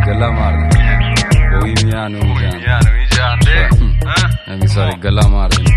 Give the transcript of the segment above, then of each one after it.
गला मार दे कोई मियां नहीं जानते मैं भी सारी गला मार दे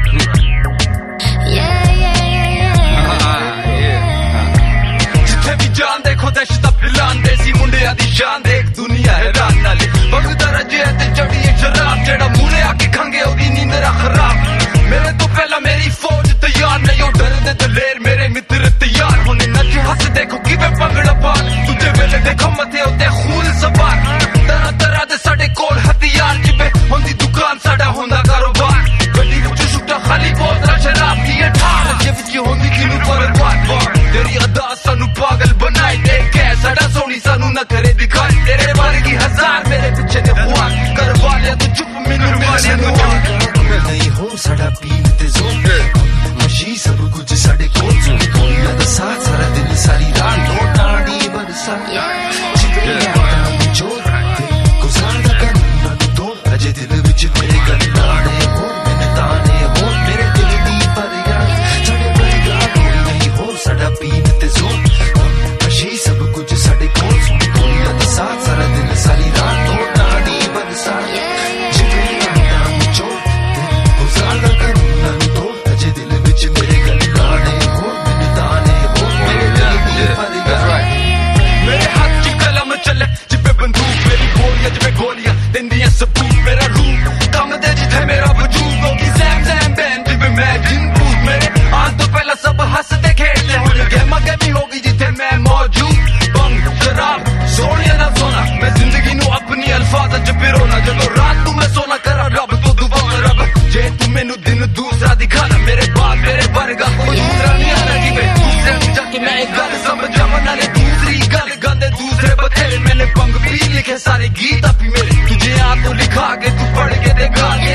जिथे भी जान देखो दहशत फैलान देसी मुंडिया दी शान देख दुनिया हैरान नाले बगदा रजे ते चढ़ी शराब जेड़ा मुड़े आके खंगे ओदी नींदरा खराब मेरे तो पहला मेरी फौज तैयार नहीं डर दे दलेर मेरे मित्र तैयार होने नच हंस देखो किवे पगड़ा पार तुझे वेले देखो मथे होते खून सवार तरह तरह दे साडे कोल हथियार जिबे होंदी दुकान साडा होंदा कारोबार गड्डी विच सुट्टा खाली बोतल शराब दी ठार जे विच होंदी किनु परवार तेरी अदा सानू पागल बनाई दे के साडा सोनी सानू न करे दिखाई तेरे वर्गी हजार मेरे पीछे ने हुआ कर वाले तू चुप मिनू वाले नु नहीं हो साडा पीन ते जोर मशी सब कुछ साडे कोल दुनिया दा साथ सारा दिन सारी रात लोटाड़ी बरसा जो गुजारा करना तो अजे दिल विच मेरे गल्लाने हो मैंने ताने हो मेरे दिल दी फरियाद साडे वर्गा कोई नहीं हो साडा पीन ते जोर मशी सब कुछ साडे कोल दुनिया दा साथ सारा दिन सारी रात लोटाड़ी बरसा सारे गीत अपनी मेरे तुझे आ तो लिखा के तू पढ़ के देखा